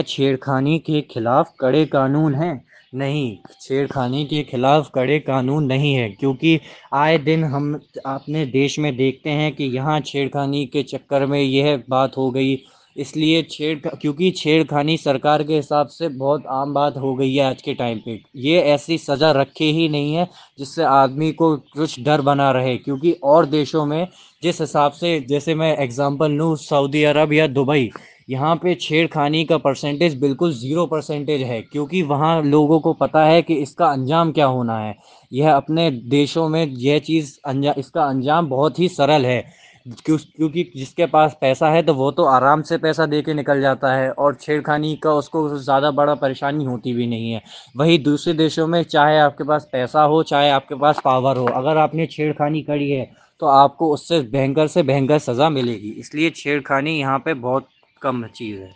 छेड़खानी के खिलाफ कड़े कानून हैं? नहीं, छेड़खानी के खिलाफ कड़े कानून नहीं है, क्योंकि आए दिन हम अपने देश में देखते हैं कि यहाँ छेड़खानी के चक्कर में यह बात हो गई। इसलिए क्योंकि छेड़खानी सरकार के हिसाब से बहुत आम बात हो गई है आज के टाइम पे। ये ऐसी सज़ा रखे ही नहीं है जिससे आदमी को कुछ डर बना रहे, क्योंकि और देशों में जिस हिसाब से, जैसे मैं एग्जांपल लूँ, सऊदी अरब या दुबई, यहाँ पे छेड़खानी का परसेंटेज बिल्कुल 0% है, क्योंकि वहाँ लोगों को पता है कि इसका अंजाम क्या होना है। यह अपने देशों में यह चीज़ इसका अंजाम बहुत ही सरल है। क्योंकि जिसके पास पैसा है तो वो तो आराम से पैसा दे के निकल जाता है, और छेड़खानी का उसको ज़्यादा बड़ा परेशानी होती भी नहीं है। वही दूसरे देशों में, चाहे आपके पास पैसा हो चाहे आपके पास पावर हो, अगर आपने छेड़खानी करी है तो आपको उससे भयंकर से भयंकर सज़ा मिलेगी। इसलिए छेड़खानी यहाँ पे बहुत कम चीज़ है।